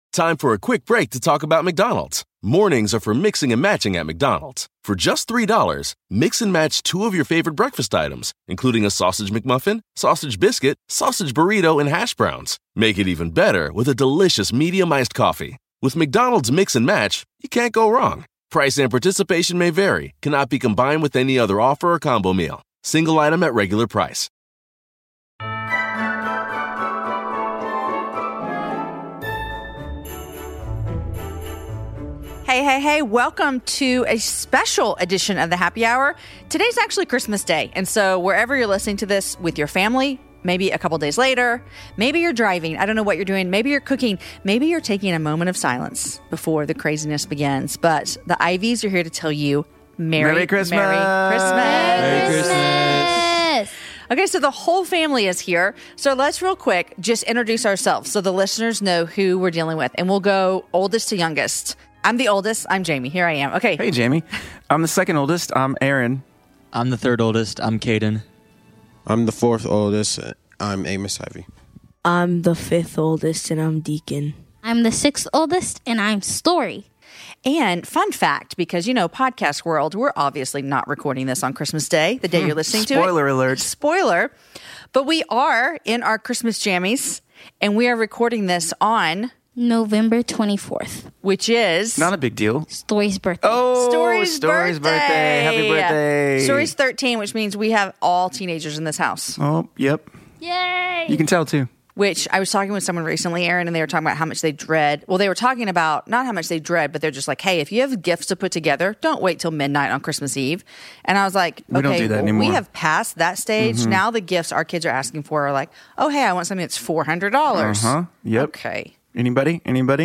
Time for a quick break to talk about McDonald's. Mornings are for mixing and matching at McDonald's. For just $3, mix and match 2 of your favorite breakfast items, including a sausage McMuffin, sausage biscuit, sausage burrito, and hash browns. Make it even better with a delicious medium iced coffee. With McDonald's Mix and Match, you can't go wrong. Price and participation may vary. Cannot be combined with any other offer or combo meal. Single item at regular price. Hey, welcome to a special edition of the Happy Hour. Today's actually Christmas Day, and so wherever you're listening to this with your family, maybe a couple days later, maybe you're driving, I don't know what you're doing, maybe you're cooking, maybe you're taking a moment of silence before the craziness begins, but the Ivies are here to tell you Merry Christmas! Merry Christmas! Merry Christmas! Okay, so the whole family is here. So let's real quick just introduce ourselves so the listeners know who we're dealing with, and we'll go oldest to youngest. I'm the oldest. I'm Jamie. Here I am. Okay. Hey, Jamie. I'm the second oldest. I'm Aaron. I'm the third oldest. I'm Caden. I'm the fourth oldest. I'm Amos Ivy. I'm the fifth oldest, and I'm Deacon. I'm the sixth oldest, and I'm Story. And fun fact, because, you know, podcast world, we're obviously not recording this on Christmas Day, the day you're listening to it. Spoiler alert. Spoiler. But we are in our Christmas jammies, and we are recording this on November 24th. Which is Not a big deal. Story's birthday. Oh, Story's birthday. Happy birthday. Story's 13, which means we have all teenagers in this house. Oh, yep. Yay! You can tell, too. Which I was talking with someone recently, Aaron, and they were talking about how much they dread. Well, they were talking about not how much they dread, but they're just like, hey, if you have gifts to put together, don't wait till midnight on Christmas Eve. And I was like, We don't do that anymore. We have passed that stage. Now the gifts our kids are asking for are like, oh, hey, I want something that's $400. Uh-huh. Yep. Okay. Anybody?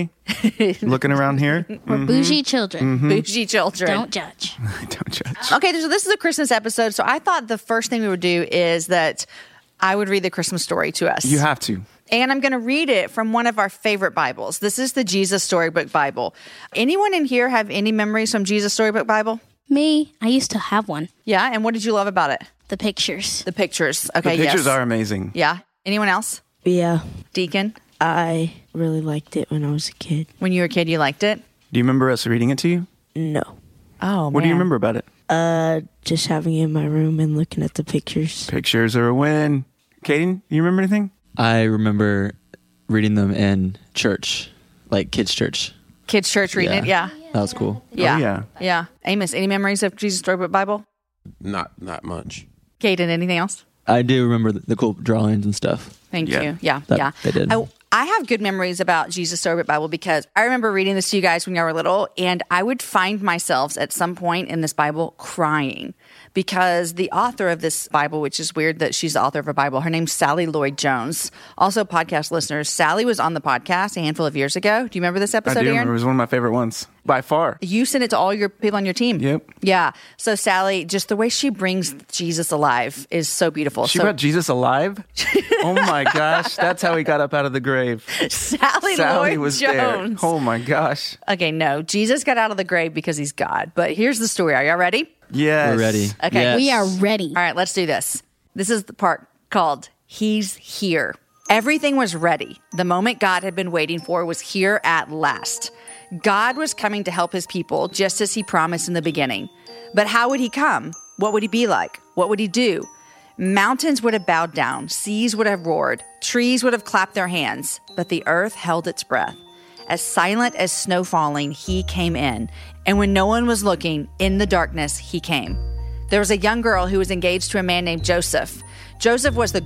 Looking around here? We're bougie children. Bougie children. Don't judge. Don't judge. Okay, so this is a Christmas episode. So I thought the first thing we would do is that I would read the Christmas story to us. You have to. And I'm going to read it from one of our favorite Bibles. This is the Jesus Storybook Bible. Anyone in here have any memories from Jesus Storybook Bible? Me, I used to have one. Yeah, and what did you love about it? The pictures. The pictures. Okay, The pictures yes. are amazing. Yeah. Anyone else? Yeah, Deacon? I really liked it when I was a kid. When you were a kid, you liked it? Do you remember us reading it to you? No. Oh, What do you remember about it? Just having it in my room and looking at the pictures. Pictures are a win. Caden, you remember anything? I remember reading them in church, like kids' church. Kids' church reading it? Yeah. That was cool. Yeah. Oh, yeah. Yeah. Amos, any memories of Jesus Storybook Bible? Not much. Caden, anything else? I do remember the cool drawings and stuff. Thank Yeah. you. Yeah. That yeah. they did. I have good memories about Jesus Storybook Bible because I remember reading this to you guys when you were little, and I would find myself at some point in this Bible crying because the author of this Bible, which is weird that she's the author of a Bible, her name's Sally Lloyd Jones. Also, podcast listeners, Sally was on the podcast a handful of years ago. Do you remember this episode, I do Aaron? remember. It was one of my favorite ones. By far. You sent it to all your people on your team. Yep. Yeah. So Sally, just the way she brings Jesus alive is so beautiful. She so brought Jesus alive? Oh my gosh. That's how he got up out of the grave. Sally Sally Lloyd was Jones. there. Oh my gosh. Okay, no. Jesus got out of the grave because he's God. But here's the story. Are y'all ready? Yes. We're ready. Okay. Yes. We are ready. All right, let's do this. This is the part called He's Here. Everything was ready. The moment God had been waiting for was here at last. God was coming to help his people just as he promised in the beginning. But how would he come? What would he be like? What would he do? Mountains would have bowed down, seas would have roared, trees would have clapped their hands, but the earth held its breath. As silent as snow falling, he came in. And when no one was looking, in the darkness, he came. There was a young girl who was engaged to a man named Joseph. Joseph was the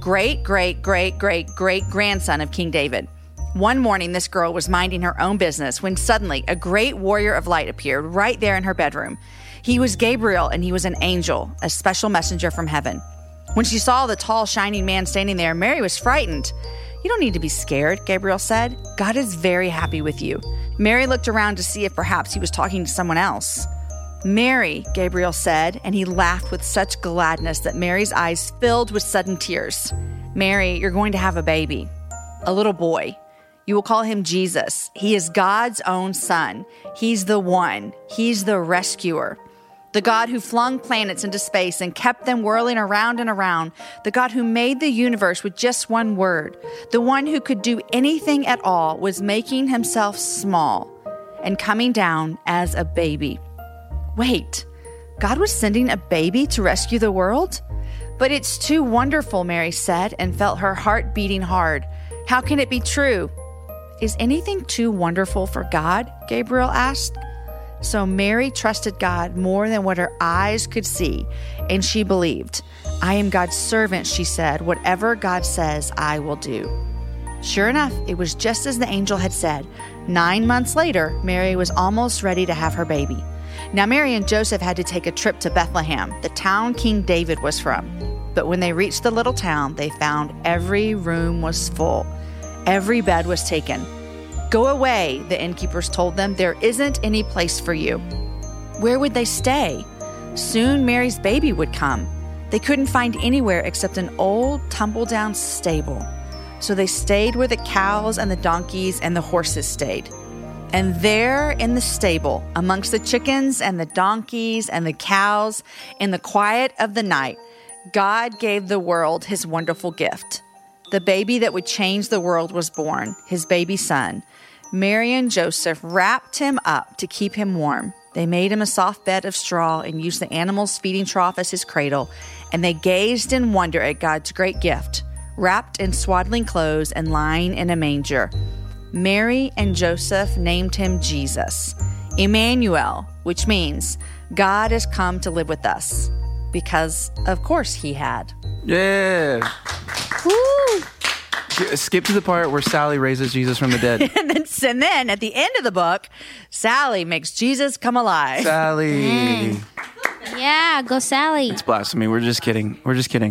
great-great-great-great-great-grandson of King David. One morning, this girl was minding her own business when suddenly a great warrior of light appeared right there in her bedroom. He was Gabriel, and he was an angel, a special messenger from heaven. When she saw the tall, shining man standing there, Mary was frightened. "You don't need to be scared," Gabriel said. "God is very happy with you." Mary looked around to see if perhaps he was talking to someone else. "Mary," Gabriel said, and he laughed with such gladness that Mary's eyes filled with sudden tears. "Mary, you're going to have a baby, a little boy. You will call him Jesus. He is God's own son. He's the one. He's the rescuer. The God who flung planets into space and kept them whirling around and around. The God who made the universe with just one word. The one who could do anything at all was making himself small and coming down as a baby. Wait, God was sending a baby to rescue the world? But it's too wonderful, Mary said, and felt her heart beating hard. How can it be true? Is anything too wonderful for God? Gabriel asked. So Mary trusted God more than what her eyes could see, and she believed. I am God's servant, she said. Whatever God says, I will do. Sure enough, it was just as the angel had said. 9 months later, Mary was almost ready to have her baby. Now, Mary and Joseph had to take a trip to Bethlehem, the town King David was from. But when they reached the little town, they found every room was full. Every bed was taken. Go away, the innkeepers told them. There isn't any place for you. Where would they stay? Soon Mary's baby would come. They couldn't find anywhere except an old, tumble-down stable. So they stayed where the cows and the donkeys and the horses stayed. And there in the stable, amongst the chickens and the donkeys and the cows, in the quiet of the night, God gave the world his wonderful gift. The baby that would change the world was born, his baby son. Mary and Joseph wrapped him up to keep him warm. They made him a soft bed of straw and used the animal's feeding trough as his cradle, and they gazed in wonder at God's great gift, wrapped in swaddling clothes and lying in a manger. Mary and Joseph named him Jesus, Emmanuel, which means God has come to live with us, because of course he had. Yeah. Woo! Skip to the part where Sally raises Jesus from the dead. and then at the end of the book, Sally makes Jesus come alive. Sally. Yeah, go Sally. It's blasphemy. We're just kidding.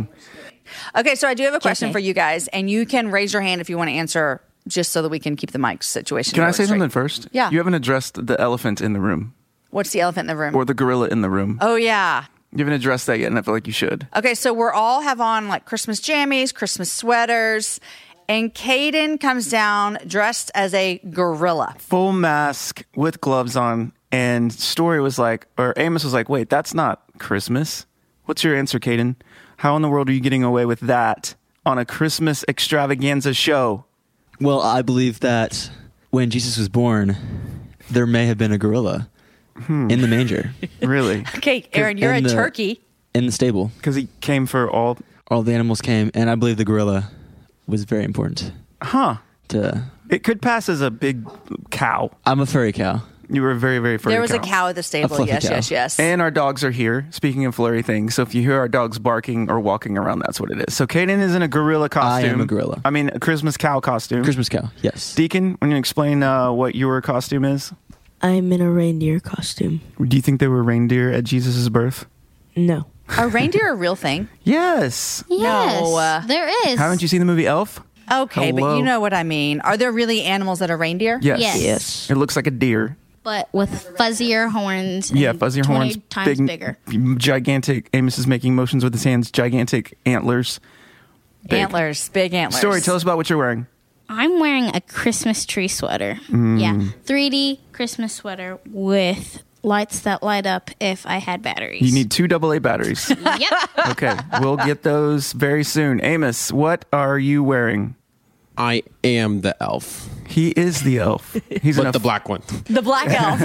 Okay, so I do have a question Okay. for you guys, and you can raise your hand if you want to answer, just so that we can keep the mic situation. Can I going say straight. something first? Yeah. You haven't addressed the elephant in the room What's the elephant in the room? or the gorilla in the room. Oh, yeah. You haven't addressed that yet, and I feel like you should. Okay, so we're all have on like Christmas jammies, Christmas sweaters, and Caden comes down dressed as a gorilla. Full mask with gloves on, and Story was like, or Amos was like, wait, that's not Christmas. What's your answer, Caden? How in the world are you getting away with that on a Christmas extravaganza show? Well, I believe that when Jesus was born, there may have been a gorilla in the manger, Really? Okay, Aaron, you're a in the- turkey. in the stable. Because he came for all... All the animals came, and I believe the gorilla was very important Huh. to... It could pass as a big cow. I'm a furry cow. You were a very, very furry There was cow. a cow at the stable. fluffy Yes, cow. yes, yes. And our dogs are here, speaking of flurry things. So if you hear our dogs barking or walking around, that's what it is. So Caden is in a gorilla costume. I am a gorilla. I mean, a Christmas cow costume. Christmas cow, yes. Deacon, when you explain what your costume is, I'm in a reindeer costume. do you think there were reindeer at Jesus' birth? No. Are reindeer a real thing? Yes. Yes, No, there is. Haven't you seen the movie Elf? Okay, but Hello. you know what I mean. Are there really animals that are reindeer? Yes. Yes. Yes. It looks like a deer. But with fuzzier horns. Yeah, and fuzzier 20 horns, times bigger. gigantic. Amos is making motions with his hands. Gigantic antlers. Big. Antlers, big antlers. Story, tell us about what you're wearing. I'm wearing a Christmas tree sweater. Mm. Yeah, 3D Christmas sweater with lights that light up if I had batteries. You need 2 AA batteries. Yep. Okay, we'll get those very soon. Amos, what are you wearing? I am the elf, He is the elf. He's in but a the black one. The black elf.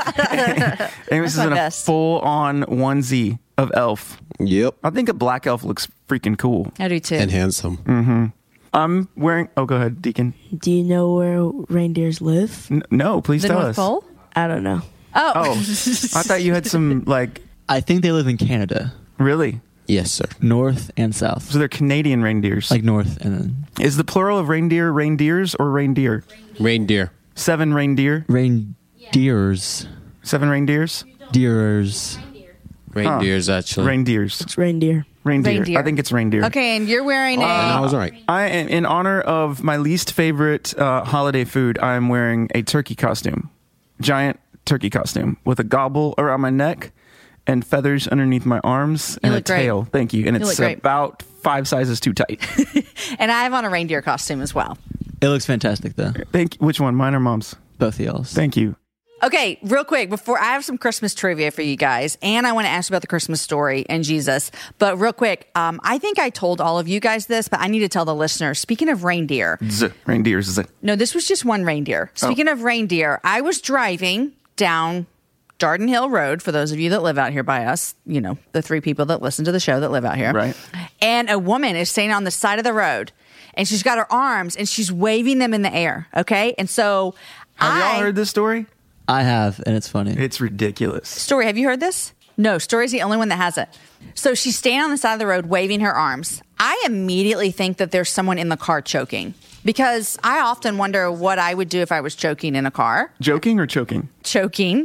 Amos is my in a best. full-on onesie of elf. Yep. I think a black elf looks freaking cool. I do too. And handsome. I'm wearing. Oh, go ahead, Deacon. Do you know where reindeers live? No, please The tell North us. Pole? I don't know. Oh. Oh, I thought you had some like I think they live in Canada, really. Yes, sir. north and south. So they're Canadian reindeers. Like north and then Is the plural of reindeer reindeers or reindeer? Reindeer. 7 reindeer. reindeers. 7 reindeers. Deers. Reindeers, actually. Reindeers. It's reindeer. Reindeer. Reindeer. I think it's reindeer. Okay, and you're wearing And I a. was right. I am, in honor of my least favorite holiday food, I'm wearing a turkey costume. Giant turkey costume with a gobble around my neck and feathers underneath my arms and a look great. tail. Thank you. And You it's look great. about 5 sizes too tight. And I have on a reindeer costume as well. It looks fantastic though. Thank you. Which one? Mine or mom's? Both of y'all's. Thank you. Okay, real quick, before I have some Christmas trivia for you guys, and I want to ask you about the Christmas story and Jesus. But real quick, I think I told all of you guys this, but I need to tell the listeners. Speaking of reindeer. Reindeers. No, this was just one reindeer. Speaking of reindeer, I was driving down Darden Hill Road, for those of you that live out here by us, you know, the 3 people that listen to the show that live out here. Right. And a woman is standing on the side of the road, and she's got her arms, and she's waving them in the air, okay? And so Have y'all heard this story? I have, and it's funny. It's ridiculous. Story, have you heard this? No, Story's the only one that hasn't. So she's standing on the side of the road waving her arms. I immediately think that there's someone in the car choking, because I often wonder what I would do if I was choking in a car. Joking or choking? Choking.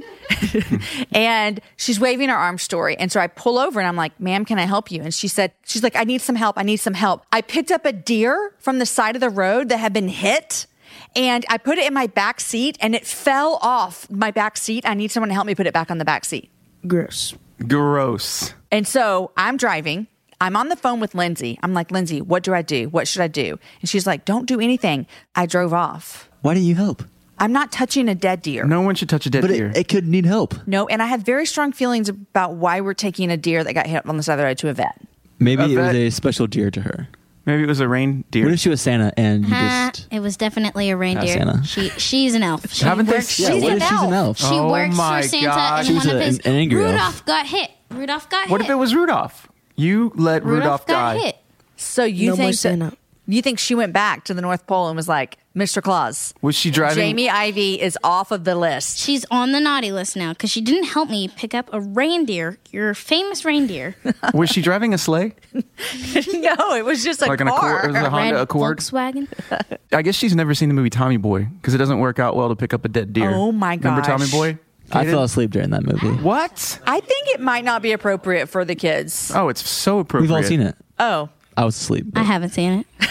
And she's waving her arms, Story. And so I pull over and I'm like, ma'am, can I help you? And she's like, I need some help. I picked up a deer from the side of the road that had been hit. And I put it in my back seat, and it fell off my back seat. I need someone to help me put it back on the back seat. Gross. Gross. And so I'm driving. I'm on the phone with Lindsay. I'm like, Lindsay, what do I do? What should I do? And she's like, don't do anything. I drove off. Why do you help? I'm not touching a dead deer. No one should touch a dead But deer. it could need help. No, and I have very strong feelings about why we're taking a deer that got hit on the side of the road to a vet. Maybe it was vet- a special deer to her. Maybe it was a reindeer. What if she was Santa and you just... It was definitely a reindeer. Santa. She's an elf. Haven't they- Yeah, She's what an if she's an elf? She Oh works my for Santa, gosh. and She was one of his an angry elf. Rudolph got hit. What if it was Rudolph? You let Rudolph got die. hit. So you No more think Santa. you think she went back to the North Pole and was like, Mr. Claus, Was she driving? Jamie Ivy is off of the list. She's on the naughty list now because she didn't help me pick up a reindeer, your famous reindeer. Was she driving a sleigh? No, it was just a Like an car. Accord? It was a Honda Red Accord? Volkswagen. I guess she's never seen the movie Tommy Boy because it doesn't work out well to pick up a dead deer. Oh my Remember Tommy gosh. Boy? I Hated? fell asleep during that movie. What? I think it might not be appropriate for the kids. Oh, it's so appropriate. We've all seen it. Oh. I was asleep. I haven't seen it.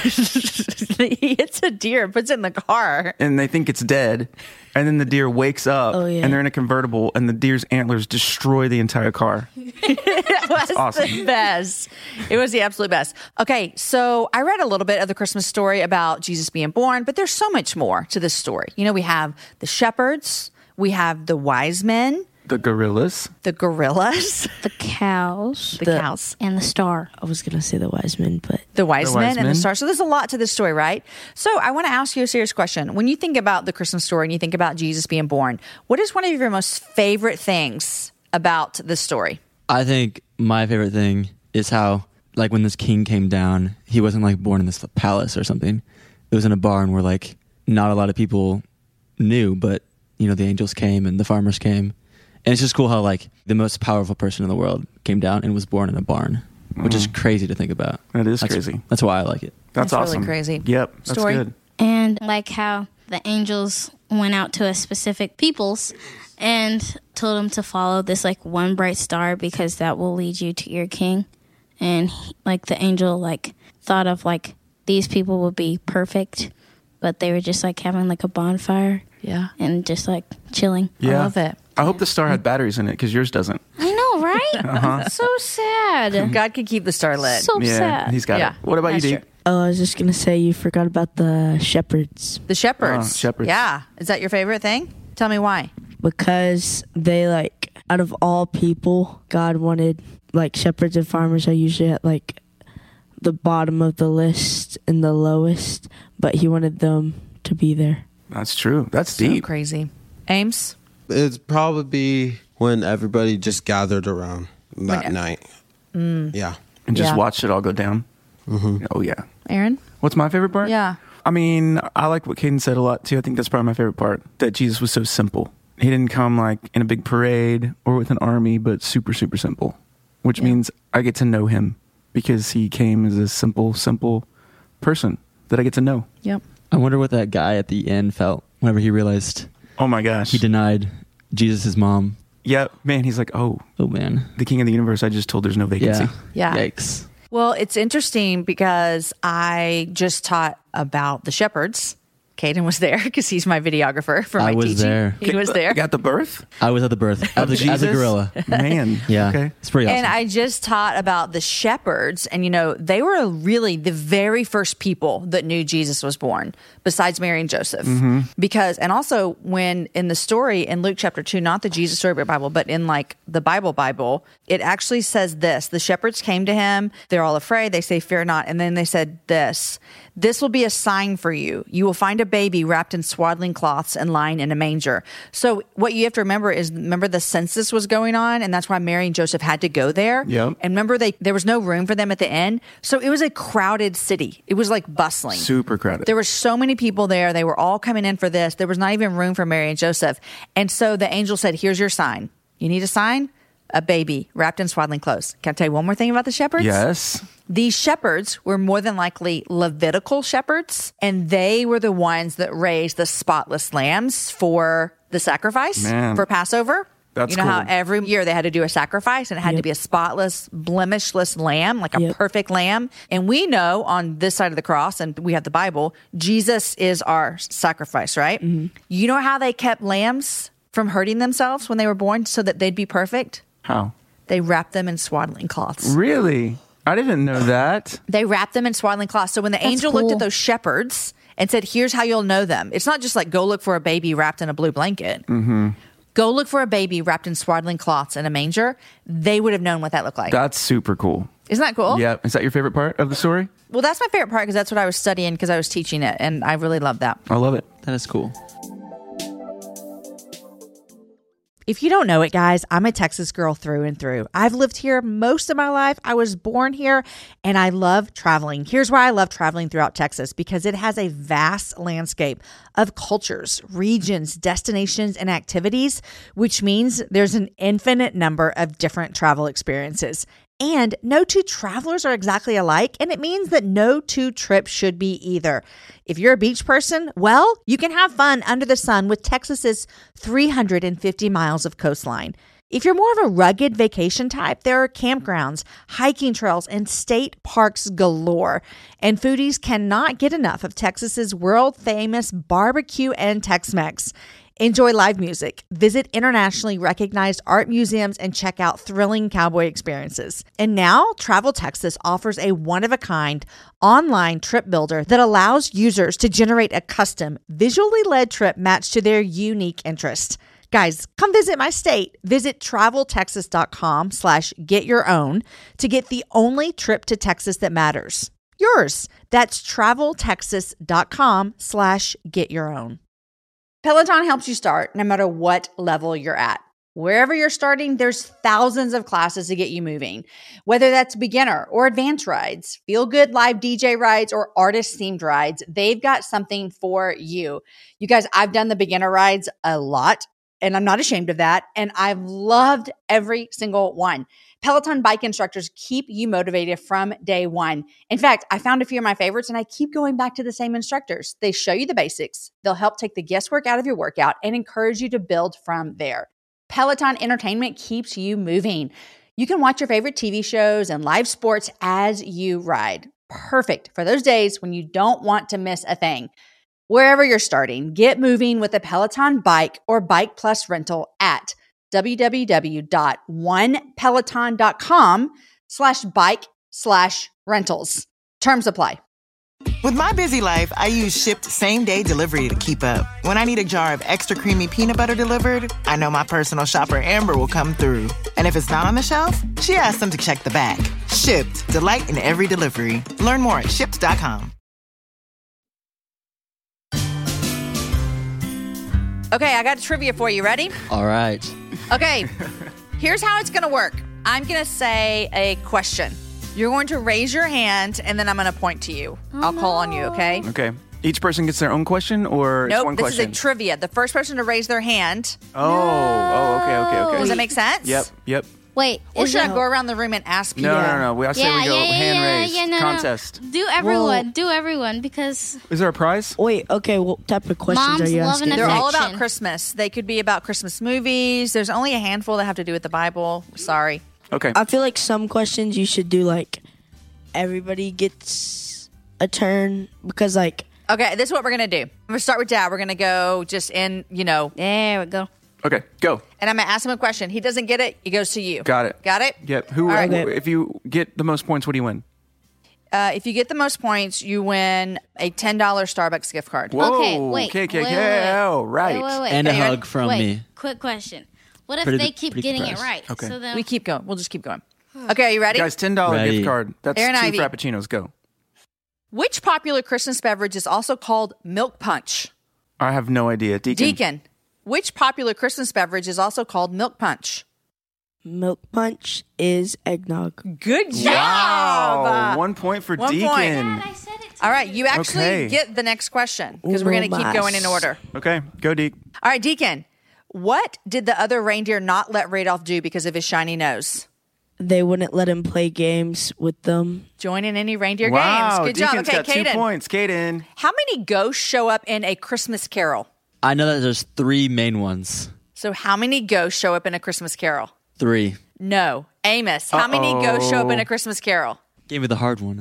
He hits a deer and puts it in the car. And they think it's dead. And then the deer wakes up Oh, yeah. and they're in a convertible and the deer's antlers destroy the entire car. It was awesome. the best. It was the absolute best. Okay, so I read a little bit of the Christmas story about Jesus being born, but there's so much more to this story. You know, we have the shepherds, we have the wise men, The gorillas. the gorillas, The cows the cows, and the star. I was going to say the wise men, but the wise The men, wise and the men. stars. So there's a lot to this story, right? So I want to ask you a serious question. When you think about the Christmas story and you think about Jesus being born, what is one of your most favorite things about this story? I think my favorite thing is how, like, when this king came down, he wasn't, like, born in this palace or something. It was in a barn where, like, not a lot of people knew, but, you know, the angels came and the farmers came. And it's just cool how, like, the most powerful person in the world came down and was born in a barn, which is crazy to think about. That is That's crazy. That's why I like it. That's That's awesome. really crazy. Yep. That's Story. good. And like how the angels went out to a specific peoples and told them to follow this like one bright star because that will lead you to your king. And like the angel like thought of like these people would be perfect, but they were just like having like a bonfire Yeah. and just like chilling. Yeah. I love it. I hope the star had batteries in it because yours doesn't. I know, right? So sad. God could keep the star lit. So Yeah, sad. he's got Yeah, it. What about that's you, true. Deep? oh, I was just going to say you forgot about the shepherds The shepherds. Shepherds. Yeah. Is that your favorite thing? Tell me why. because they like out of all people, God wanted like shepherds and farmers are usually at like the bottom of the list and the lowest, but he wanted them to be there. That's true. That's So deep. crazy. Ames? It'd probably be when everybody just gathered around that When- night. Yeah. And just Yeah. watch it all go down. Oh, yeah. Aaron? What's my favorite part? Yeah. I mean, I like what Caden said a lot too. I think that's probably my favorite part, that Jesus was so simple. He didn't come like in a big parade or with an army, but super, super simple, which means I get to know him because he came as a simple, simple person that I get to know. Yep. I wonder what that guy at the end felt whenever he realized Oh my gosh. he denied Jesus' mom. Yeah, man. He's like, oh, Oh, man. the king of the universe. I just told there's no vacancy. Yeah. Yeah. Yikes. Well, it's interesting because I just taught about the shepherds Caden was there because he's my videographer for my I was teaching. there. He was there. Got the birth? I was at the birth as a Jesus? gorilla. Man. Yeah, Okay. it's pretty awesome. And I just taught about the shepherds, and they were really the very first people that knew Jesus was born, besides Mary and Joseph. Because, and also when in the story in Luke chapter 2, not the Jesus story Bible, but in like the Bible, it actually says this: the shepherds came to him, they're all afraid, they say, "Fear not," and then they said this will be a sign for you. You will find a baby wrapped in swaddling cloths and lying in a manger. So what you have to remember is, the census was going on, and that's why Mary and Joseph had to go there. Yep. And remember, there was no room for them at the inn. So it was a crowded city. It was like bustling. Super crowded. There were so many people there. They were all coming in for this. There was not even room for Mary and Joseph. And so the angel said, here's your sign. You need a sign? A baby wrapped in swaddling clothes. Can I tell you one more thing about the shepherds? Yes. These shepherds were more than likely Levitical shepherds, and they were the ones that raised the spotless lambs for the sacrifice for Passover. That's you know how cool. every year they had to do a sacrifice, and it had to be a spotless, blemishless lamb, like a perfect lamb. And we know on this side of the cross, and we have the Bible, Jesus is our sacrifice, right? You know how they kept lambs from hurting themselves when they were born so that they'd be perfect? How? They wrapped them in swaddling cloths. Really? I didn't know that. They wrapped them in swaddling cloths. So when the angel looked at those shepherds and said, here's how you'll know them. It's not just like, go look for a baby wrapped in a blue blanket. Go look for a baby wrapped in swaddling cloths in a manger. They would have known what that looked like. That's super cool. Isn't that cool? Yeah. Is that your favorite part of the story? Well, that's my favorite part because that's what I was studying because I was teaching it. And I really love that. I love it. That is cool. If you don't know it, guys, I'm a Texas girl through and through. I've lived here most of my life. I was born here, and I love traveling. Here's why I love traveling throughout Texas, because it has a vast landscape of cultures, regions, destinations, and activities, which means there's an infinite number of different travel experiences. And no two travelers are exactly alike, and it means that no two trips should be either. If you're a beach person, well, you can have fun under the sun with Texas's 350 miles of coastline. If you're more of a rugged vacation type, there are campgrounds, hiking trails, and state parks galore. And foodies cannot get enough of Texas's world-famous barbecue and Tex-Mex. Enjoy live music, visit internationally recognized art museums, and check out thrilling cowboy experiences. And now, Travel Texas offers a one-of-a-kind online trip builder that allows users to generate a custom, visually led trip matched to their unique interests. Guys, come visit my state. Visit traveltexas.com/getyourown to get the only trip to Texas that matters. Yours. That's traveltexas.com/getyourown. Peloton helps you start no matter what level you're at. Wherever you're starting, there's thousands of classes to get you moving. Whether that's beginner or advanced rides, feel-good live DJ rides, or artist-themed rides, they've got something for you. You guys, I've done the beginner rides a lot, and I'm not ashamed of that, and I've loved every single one. Peloton bike instructors keep you motivated from day one. In fact, I found a few of my favorites, and I keep going back to the same instructors. They show you the basics. They'll help take the guesswork out of your workout and encourage you to build from there. Peloton entertainment keeps you moving. You can watch your favorite TV shows and live sports as you ride. Perfect for those days when you don't want to miss a thing. Wherever you're starting, get moving with a Peloton bike or Bike Plus rental at www.onepeloton.com/bike/rentals. Terms apply. With my busy life, I use Shipt same-day delivery to keep up. When I need a jar of extra creamy peanut butter delivered, I know my personal shopper Amber will come through. And if it's not on the shelf, she asks them to check the back. Shipt, delight in every delivery. Learn more at Shipt.com. Okay, I got trivia for you. Ready? All right. Okay, here's how it's going to work. I'm going to say a question. You're going to raise your hand, and then I'm going to point to you. I'll call on you, okay? Okay. Each person gets their own question, or it's one Nope, this question? is a trivia. The first person to raise their hand. Okay. Does that make sense? Yep. Wait, Or is should I it- go around the room and ask people? No. I say we go hand raise no. contest. Do everyone, because Is there a prize? Wait, okay, what type of questions Mom's are you loving asking? it. They're all Affection. about Christmas. They could be about Christmas movies. There's only a handful that have to do with the Bible. Sorry. Okay. I feel like some questions you should do like everybody gets a turn because like Okay, this is what we're going to do. I'm going to start with Dad. We're going to go just in, There we go. Okay, go. and I'm going to ask him a question. He doesn't get it, he goes to you. Got it. Got it? Yep. All right. If you get the most points, what do you win? If you get the most points, you win a $10 Starbucks gift card. Whoa. Okay, wait. KKK. Right. Wait. And a Okay, hug from me. Quick question. What if Pretty- they keep pretty getting compressed. it right? Okay. So then We keep going. We'll just keep going. Okay, are you ready? Guys, $10 Ready. gift card. That's Aaron 2 Ivy. Frappuccinos. Go. Which popular Christmas beverage is also called milk punch? I have no idea. Deacon. Which popular Christmas beverage is also called milk punch? Milk punch is eggnog. Good job. Wow. 1 point for 1 point. Deacon. I said it. All right, you actually Okay. get the next question because we're going to keep going in order. Okay, go Deek. All right, Deacon. What did the other reindeer not let Radolph do because of his shiny nose? They wouldn't let him play games with them. Join in any reindeer Wow, games. Good job. Deacon's Okay, got 2 Caden. points. Caden. How many ghosts show up in A Christmas Carol? I know that there's 3 main ones. So how many ghosts show up in A Christmas Carol? 3. No. Amos, how many ghosts show up in A Christmas Carol? Gave me the hard one.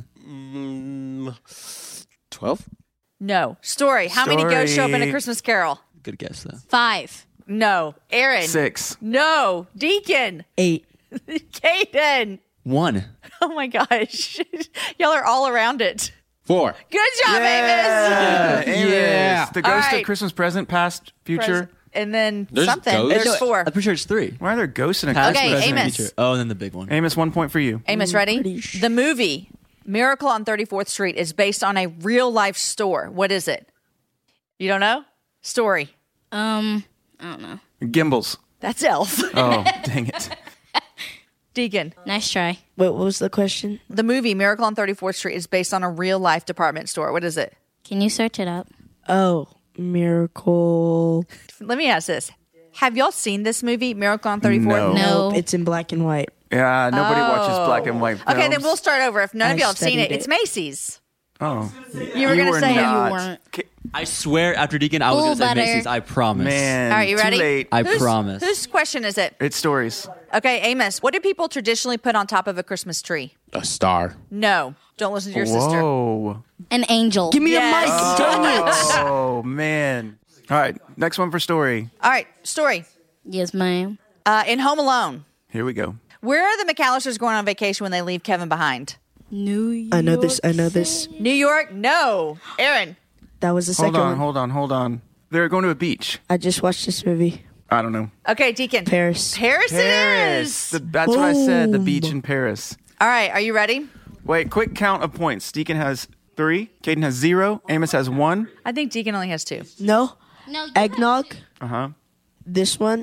12? No. Story, how many ghosts show up in A Story. Christmas Carol? Good guess though. 5. No. Aaron. 6. No. Deacon. 8. Caden. 1. Oh my gosh. Y'all are all around it. 4. Good job, Amos. Amos. Yeah. The ghost right. of Christmas present, past, future. And then There's something. ghosts? There's 4. I'm pretty sure it's 3. Why are there ghosts in a Past, Christmas Okay, present, Amos. future. Oh, and then the big one. Amos, 1 point for you. Amos, ready? pretty sure. The movie Miracle on 34th Street is based on a real life store. What is it? You don't know? Story. I don't know. Gimbals. That's Elf. Oh, dang it. Deacon. Nice try. Wait, what was the question? The movie Miracle on 34th Street is based on a real life department store. What is it? Can you search it up? Oh, Miracle. Let me ask this. Have y'all seen this movie, Miracle on 34th? No. No. It's in black and white. Yeah, nobody watches black and white films. Okay, then we'll start over. If none of I y'all have seen it, studied it's it. Macy's. Oh. You were going to say not. it. weren't. I swear after Deacon, I was going to say Bull butter. Macy's. I promise. Man. All right, you ready? Too late. I promise. Whose question is it? It's stories. Okay, Amos, what do people traditionally put on top of a Christmas tree? A star. No. Don't listen to your sister. Whoa. An angel. Give me Yes. a mic. Dang it. Oh, man. All right, next one for story. All right, story. Yes, ma'am. In Home Alone, Here we go. where are the McAllisters going on vacation when they leave Kevin behind? New York. I know this. New York? No. Aaron. That was the second one. Hold on. They're going to a beach. I just watched this movie. I don't know. Okay, Deacon. Paris. Paris it is. That's what I said. The beach in Paris. All right, are you ready? Wait, quick count of points. Deacon has 3. Caden has 0. Amos has 1. I think Deacon only has 2. No? No, you Eggnog. Uh-huh. This one.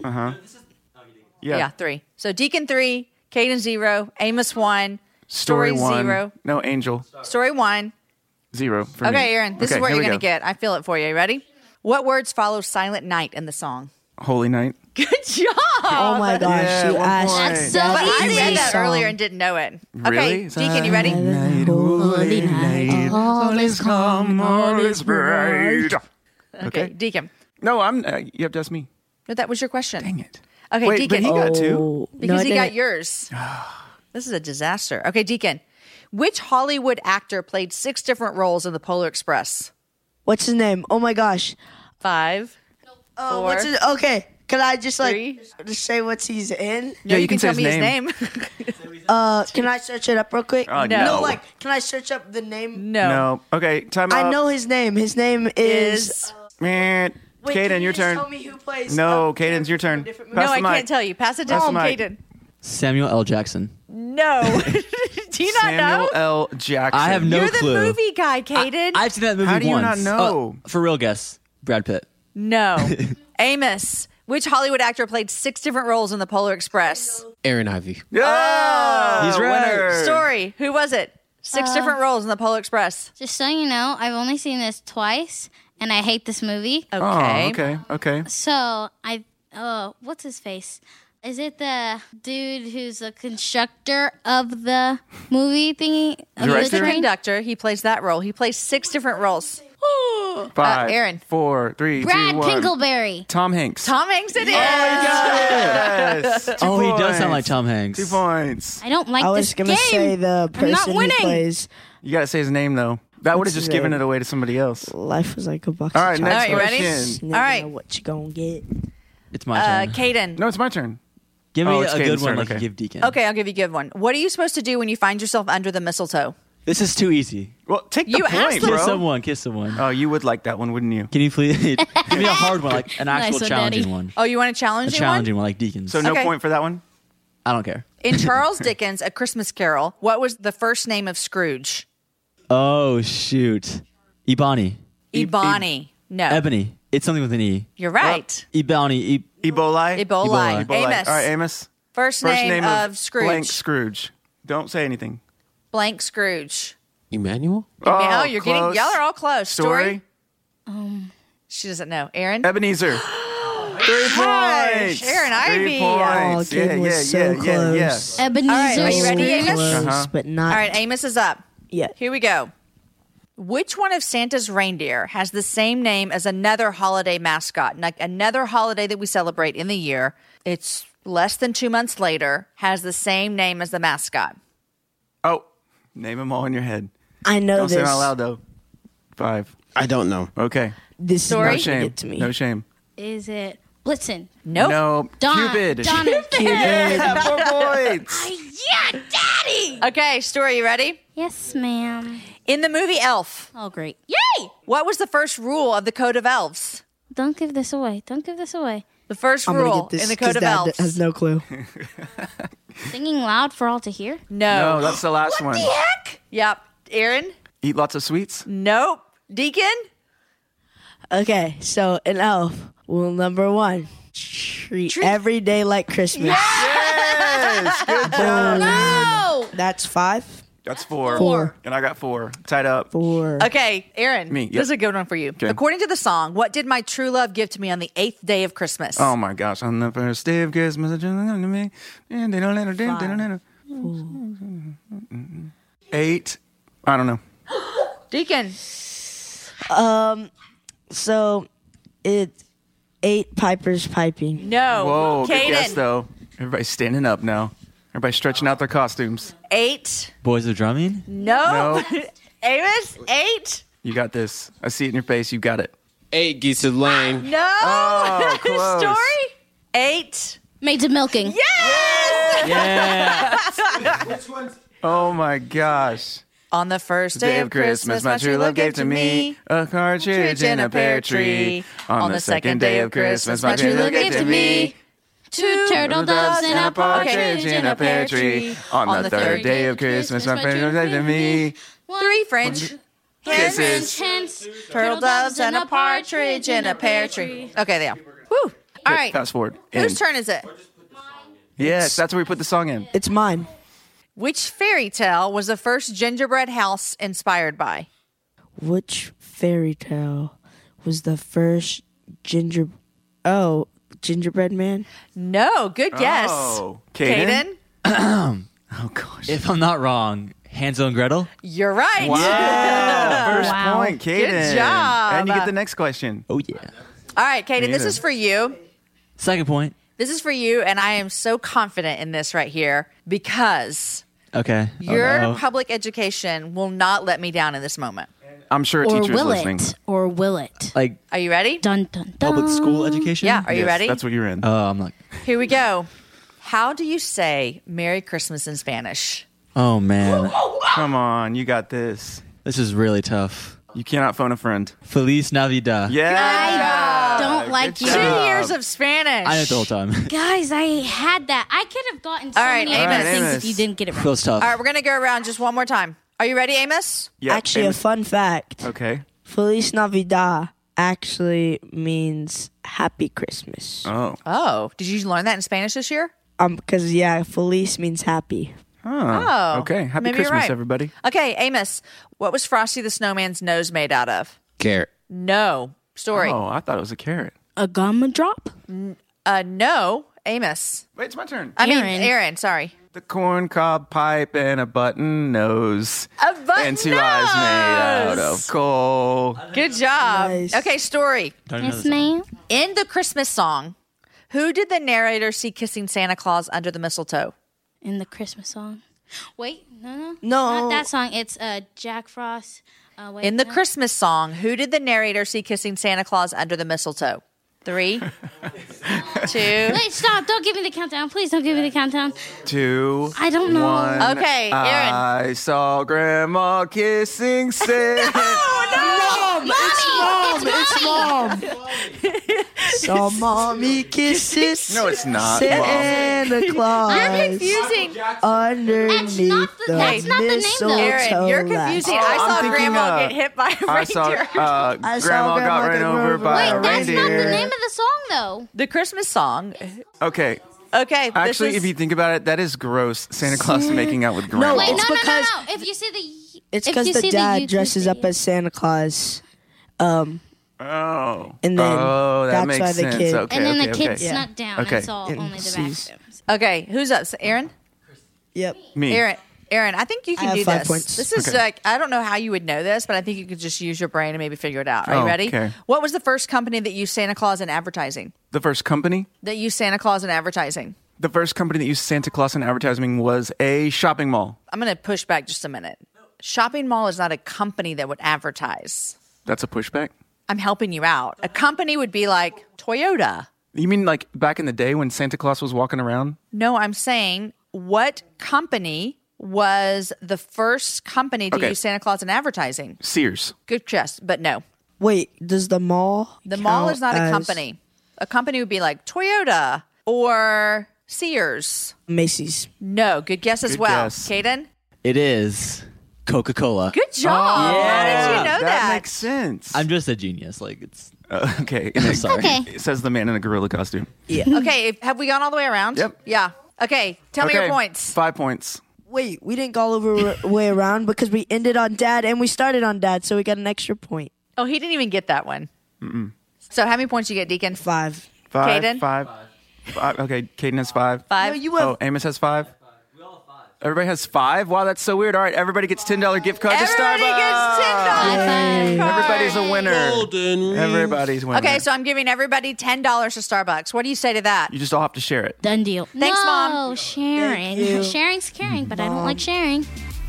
Yeah, 3. So Deacon 3, Caden 0, Amos 1, Story 1. 0, No, Angel. Story 1. 0 for me. Okay, Aaron, this is Okay, what here you're we going to go. get. I feel it for you. You ready? What words follow Silent Night in the song? Holy Night. Good job. Oh my gosh, Yeah, you 1 asked. point. That's so But I easy. read that song. earlier and didn't know it. Okay, Really? Deacon, you ready? Night, holy night. All is Come, all is bright. Okay, Deacon. No, you have to ask me. No, that was your question. Dang it. Okay, Wait, but Deacon. he got 2. Oh, Because no, I he got didn't. yours. This is a disaster. Okay, Deacon. Which Hollywood actor played 6 different roles in the Polar Express? What's his name? Oh my gosh. 5. Oh, 4. what's his? Okay, can I just 3. just say what he's in? No, Yeah, you can say tell me his name. name. Can I search it up real quick? No. No, can I search up the name? no. No. Okay, time out. I know his name. His name is. Is Man. Wait, can Caden, you your just turn. Tell me who plays. No, Caden's your turn. different Pass no, the I mic. can't tell you. Pass it Pass down, the mic. Caden. Samuel L. Jackson. No. Do you not Samuel know? L. Jackson. I have no You're clue. the movie guy, Caden. I've seen that movie How do you once. not know? For real, guess. Brad Pitt. No. Amos. Which Hollywood actor played 6 different roles in the Polar Express? Aaron Ivy. Yeah! He's right. Winner. Story. Who was it? 6 different roles in the Polar Express. Just so you know, I've only seen this twice, and I hate this movie. Okay. Oh, okay. So what's his face? Is it the dude who's the constructor of the movie thingy? Of Director? He's the train? conductor. He plays that role. He plays 6 different roles. 5, Aaron. 4, 3, Brad 2, 1. Pinkleberry. Tom Hanks. Tom Hanks it is. Yes. 2 Oh, he does points. sound like Tom Hanks. 2 points. I don't like I this was gonna game. say the I'm not person who winning. plays. You gotta say his name though. That would have What's just given today? it away to somebody else. Life was like a box All right, of next All right, you ready? chocolates. question. You never All right. know what you gonna get. It's my turn. Caden. No, it's my turn. Give me Oh, a it's good Caden's one turn, like okay. you give Deacon. Okay, I'll give you a good one. What are you supposed to do when you find yourself under the mistletoe? This is too easy. Well, take the You asked point, them. bro. Kiss someone. Oh, you would like that one, wouldn't you? Can you please give me a hard one, like an actual Nice one, challenging Daddy. one? Oh, you want a A challenging challenging one, like Deacon's. So no Okay. point for that one? I don't care. In Charles Dickens' A Christmas Carol, what was the first name of Scrooge? Oh shoot, Ebony, Ebony. No. Ebony. It's something with an E. You're right. Ebony. Ebola. Ebola? Ebola. Amos. All right, Amos. First name of Scrooge. Blank Scrooge. Don't say anything. Blank Scrooge. Emmanuel? Now you're getting. close. Y'all are all close. Story? She doesn't know. Aaron. Ebenezer. 3 points. Aaron 3 Ivy. Oh, points. kid was so close. Ebenezer All right, are you ready, Scrooge. Amos? Close, Uh-huh. but not. All right, Amos is up. Yeah. Here we go. Which one of Santa's reindeer has the same name as another holiday mascot? Like another holiday that we celebrate in the year. It's less than 2 months later, has the same name as the mascot. Oh, name them all in your head. I know Don't say this. them out loud, though. 5. I don't know. Okay. This Story? is No not gonna shame. get to me. No shame. Is it Blitzen? Nope. No. Cupid. Donna. Yeah, 4 points. Yeah, Daddy. Okay, Story, you ready? Yes, ma'am. In the movie Elf, Oh, great. Yay! what was the first rule of the Code of Elves? Don't give this away. Don't give this away. The first I'm gonna rule get this in the 'cause Code of Dad Elves. has no clue. Singing loud for all to hear. No. No, that's the last one. Heck? Yep. Aaron? Eat lots of sweets. Nope. Deacon? Okay, so an elf. Rule number 1: treat every day like Christmas. Yes. Good job. No! That's 5. That's 4. 4. And I got 4. Tied up. 4. Okay, Aaron. Me, yep. This is a good one for you. Okay. According to the song, what did my true love give to me on the 8th day of Christmas? Oh my gosh! On the first day of Christmas, to me, and they don't let her down. They don't let her. 8. I don't know. Deacon. So it's 8 pipers piping. No. Whoa, good guess Caden. though. Everybody's standing up now. Everybody's stretching out their costumes. 8. Boys are drumming. No. No. Amos? 8. You got this. I see it in your face. You got it. 8 geese of lane. No. Oh, close. Story? 8. Maids of milking. Yes! Yeah. Oh my gosh. On the first day of Christmas, my true love gave to me a cartridge in a pear tree. On the second day of Christmas, my true love gave to me 2 turtle doves and a partridge in a pear tree. On the third day of Christmas, my true love gave to me 3 French kisses. hens, turtle doves and a partridge in a pear tree. Okay, there. Woo. All right. Fast forward. Whose End. turn is it? Yes, that's where we put the song in. It's mine. Which fairy tale was the first gingerbread house inspired by? Which fairy tale was the first gingerbread man? No, good guess. Oh, Caden? Caden, Oh gosh. If I'm not wrong, Hansel and Gretel. you're right. Yeah, first Wow. point, Caden. Good job. And you get the next question. Oh yeah. All right, Caden, this Neither. is for you. Second point. This is for you, and I am so confident in this right here because Okay. your Oh, no. public education will not let me down in this moment. I'm sure a Or teacher's will listening. it? Or will it? Like Are you ready? Dun, dun, dun. public school education. Yeah, are you Yes, ready? That's what you're in. I'm like, Here we go. How do you say Merry Christmas in Spanish? oh man, Come on, you got this. this is really tough. You cannot phone a friend. Feliz Navidad. Yeah. I don't like Good you. 2 job. years of Spanish. I know it the whole time. Guys, I had that. I could have gotten so All right, many other Amos. things Amos. if you didn't get it right. Feels tough. All right, we're going to go around just one more time. Are you ready, Amos? Yep, Actually, Amos. a fun fact. Okay. Feliz Navidad actually means Happy Christmas. Oh. Oh, did you learn that in Spanish this year? Because Feliz means happy. Oh. Okay. Happy maybe you're Christmas, right. everybody. Okay, Amos, what was Frosty the Snowman's nose made out of? Carrot. No. Story. Oh, I thought it was a carrot. A gamma drop? No. Amos. Wait, it's my turn. I mean, Aaron. Aaron, sorry. The corn cob pipe and a button nose. A button And 2 eyes made out of coal. Good job. Nice. Okay, Story. Don't even know Yes, the song. ma'am. In the Christmas song, who did the narrator see kissing Santa Claus under the mistletoe? In the Christmas song. Wait, no. No. Not that song. It's Jack Frost. wait, In the no. Christmas song, who did the narrator see kissing Santa Claus under the mistletoe? 3, 2. Wait, stop. Don't give me the countdown. Please don't give me the countdown. 2. I don't know. 1. Okay, Aaron. I saw Grandma kissing Santa. It's mom. So mommy kisses. No, it's not. Santa Claus. You're confusing. Underneath That's not the name, though. Aaron, you're confusing. I I'm saw thinking, Grandma get hit by a I saw reindeer. I saw Grandma got ran over by a Wait, that's reindeer. not the name of the song, though. The Christmas song. Okay. Okay. this Actually, is- if you think about it, that is gross. Santa Claus making out with Grandma. Wait, It's no. because- If you see the... It's if because you the see dad YouTube dresses up video. as Santa Claus. Oh. And then that that's makes why the sense. kid- Okay, And then okay, the kid okay. snuck down Okay. and saw And only the sees- bathrooms. Okay, who's up? Aaron? Yep. Me. Aaron, I think you I can have do 5 this. points. This is Okay. like, I don't know how you would know this, but I think you could just use your brain and maybe figure it out. Are you Oh, ready? okay. What was the first company that used Santa Claus in advertising? The first company? That used Santa Claus in advertising? The first company that used Santa Claus in advertising was a shopping mall. I'm going to push back just a minute. Shopping mall is not a company that would advertise. That's a pushback? I'm helping you out. A company would be like Toyota. You mean like back in the day when Santa Claus was walking around? No, I'm saying what company was the first company to Okay. use Santa Claus in advertising? Sears. Good guess, but no. Wait, does the mall? The mall count is not a as company. A company would be like Toyota or Sears. Macy's. No, good guess as Good well. guess. Caden? It is Coca-Cola. Good job. How did you know that? That makes sense. I'm just a genius. Like it's. Okay. Sorry. Okay. It says the man in a gorilla costume. Okay, have we gone all the way around? Yep. Yeah. Okay, tell me your points. 5 points. Wait, we didn't go all over way around because we ended on dad and we started on dad, so we got an extra point. Oh, he didn't even get that one. So how many points you get, Deacon? 5. 5. Caden? 5. Okay, Caden has 5. 5. You have Oh, Amos has 5. Everybody has 5? Wow, that's so weird. All right, everybody gets $10 gift card to Starbucks. Everybody gets $10 card. Everybody's a winner. Golden ring. Everybody's winner. Okay, so I'm giving everybody $10 to Starbucks. What do you say to that? You just all have to share it. Done deal. Thanks, no, Mom. sharing. Thank you. Sharing's caring, but I don't like sharing.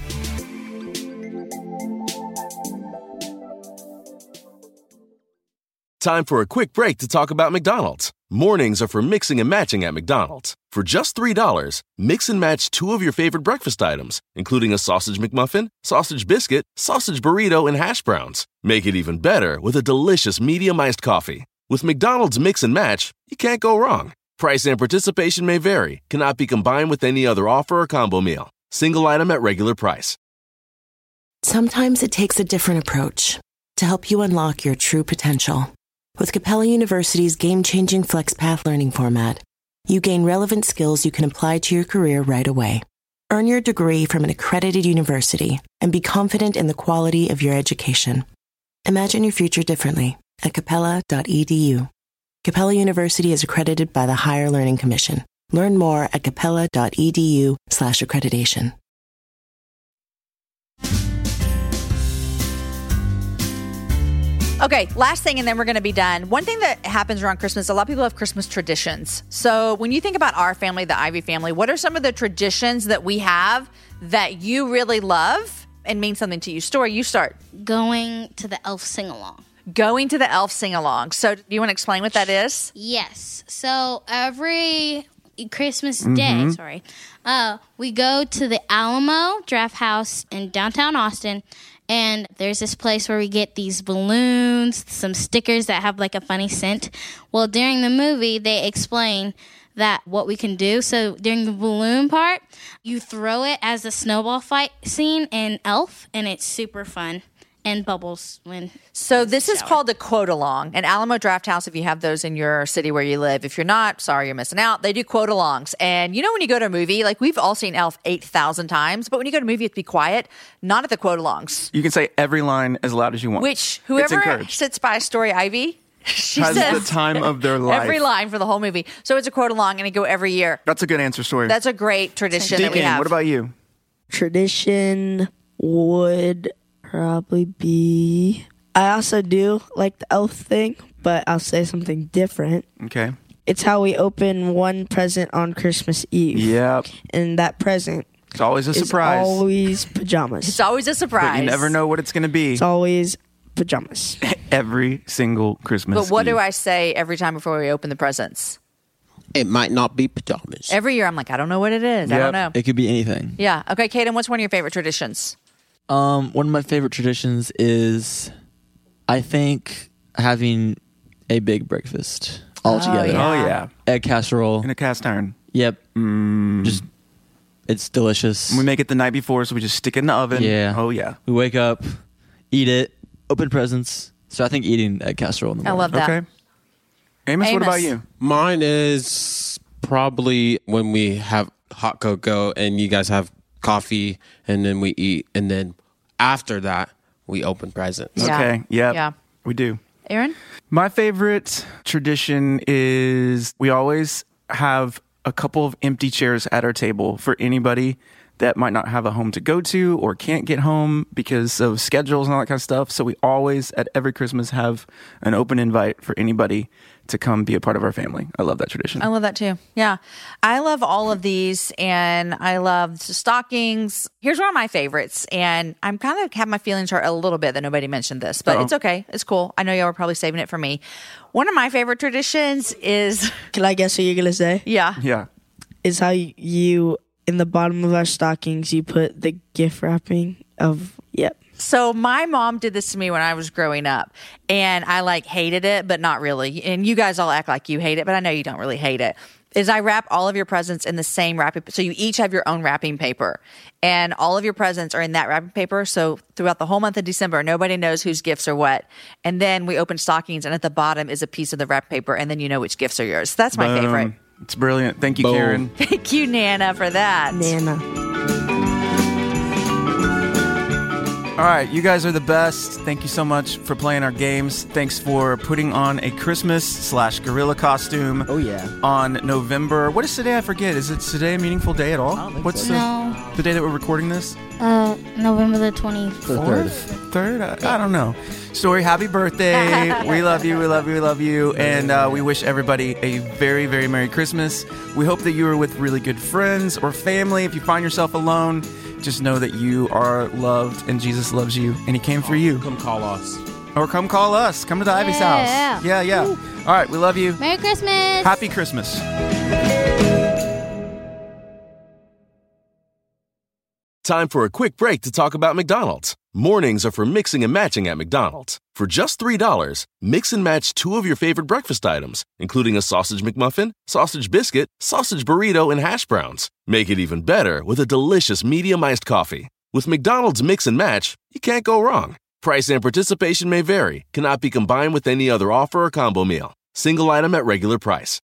Time for a quick break to talk about McDonald's. Mornings are for mixing and matching at McDonald's. For just $3, mix and match 2 of your favorite breakfast items, including a sausage McMuffin, sausage biscuit, sausage burrito, and hash browns. Make it even better with a delicious medium iced coffee. With McDonald's Mix and Match, you can't go wrong. Price and participation may vary, cannot be combined with any other offer or combo meal. Single item at regular price. Sometimes it takes a different approach to help you unlock your true potential. With Capella University's game-changing FlexPath learning format, you gain relevant skills you can apply to your career right away. Earn your degree from an accredited university and be confident in the quality of your education. Imagine your future differently at capella.edu. Capella University is accredited by the Higher Learning Commission. Learn more at capella.edu/accreditation. Okay, last thing, and then we're going to be done. One thing that happens around Christmas, a lot of people have Christmas traditions. So when you think about our family, the Ivy family, what are some of the traditions that we have that you really love and mean something to you? Story, you start. Going to the elf sing-along. Going to the elf sing-along. So do you want to explain what that is? Yes. So every Christmas Day, we go to the Alamo Draft House in downtown Austin, and there's this place where we get these balloons, some stickers that have like a funny scent. Well, during the movie, they explain that what we can do. So during the balloon part, you throw it as a snowball fight scene in Elf, and it's super fun. And bubbles when. So this is shower. called a quote along. An Alamo Draft House, if you have those in your city where you live. If you're not, sorry, you're missing out. They do quote alongs. And you know when you go to a movie, like we've all seen Elf 8,000 times, but when you go to a movie, you have to be quiet, not at the quote alongs. You can say every line as loud as you want. Which It's whoever encouraged. sits by Story Ivy, she Has says the time of their life. every line for the whole movie. So it's a quote along, and it go every year. That's a good answer, Story. That's a great tradition that we Deacon, have. what about you? Tradition would probably be. I also do like the elf thing, but I'll say something different. Okay. It's how we open one present on Christmas Eve. Yep. And that present It's always a It's surprise. always pajamas. It's always a surprise. But you never know what it's going to be. It's always pajamas. Every single Christmas. But what Eve. do I say every time before we open the presents? It might not be pajamas. Every year I'm like, I don't know what it is. I Yep. don't know. It could be anything. Yeah. Okay, Kaden, what's one of your favorite traditions? One of my favorite traditions is, I think, having a big breakfast all together. yeah. Oh, yeah. Egg casserole. In a cast iron. Yep. Just, it's delicious. We make it the night before, so we just stick it in the oven. Yeah. Oh, yeah. We wake up, eat it, open presents. So I think eating egg casserole in the I morning. love that. Okay. Amos, what Amos. about you? Mine is probably when we have hot cocoa and you guys have coffee and then we eat. And then after that, we open presents. Yeah. Okay. Yep. Yeah. We do. Aaron? My favorite tradition is we always have a couple of empty chairs at our table for anybody that might not have a home to go to or can't get home because of schedules and all that kind of stuff. So we always, at every Christmas, have an open invite for anybody to come be a part of our family. I love that tradition. I love that too. Yeah. I love all of these and I love stockings. Here's one of my favorites. And I'm kind of have my feelings hurt a little bit that nobody mentioned this, but it's okay. It's cool. I know y'all were probably saving it for me. One of my favorite traditions is, Can I guess what you're going to say? yeah. Yeah. Is how you, in the bottom of our stockings, you put the gift wrapping of, yep. So my mom did this to me when I was growing up and I like hated it, but not really. And you guys all act like you hate it, but I know you don't really hate it. Is I wrap all of your presents in the same wrapping. So you each have your own wrapping paper and all of your presents are in that wrapping paper. So throughout the whole month of December, nobody knows whose gifts are what. And then we open stockings and at the bottom is a piece of the wrapping paper and then you know which gifts are yours. That's my favorite. It's brilliant. Thank you, Boom. Karen. Thank you, Nana, for that. Nana. All right, you guys are the best. Thank you so much for playing our games. Thanks for putting on a Christmas/gorilla costume. Oh, yeah. On November. What is today? I forget. Is it today a meaningful day at all? I don't think What's so. No. the day that we're recording this? November the 24th. The third. Third? I don't know. Story, happy birthday. We love you. We love you. We love you. And we wish everybody a very, very Merry Christmas. We hope that you are with really good friends or family. If you find yourself alone, just know that you are loved and Jesus loves you and he came for you. Come call us. Or come call us. Come to the Ivy's house. Yeah. All right. We love you. Merry Christmas. Happy Christmas. Time for a quick break to talk about McDonald's. Mornings are for mixing and matching at McDonald's. For just $3, mix and match 2 of your favorite breakfast items, including a sausage McMuffin, sausage biscuit, sausage burrito, and hash browns. Make it even better with a delicious medium iced coffee. With McDonald's Mix and Match, you can't go wrong. Price and participation may vary, cannot be combined with any other offer or combo meal. Single item at regular price.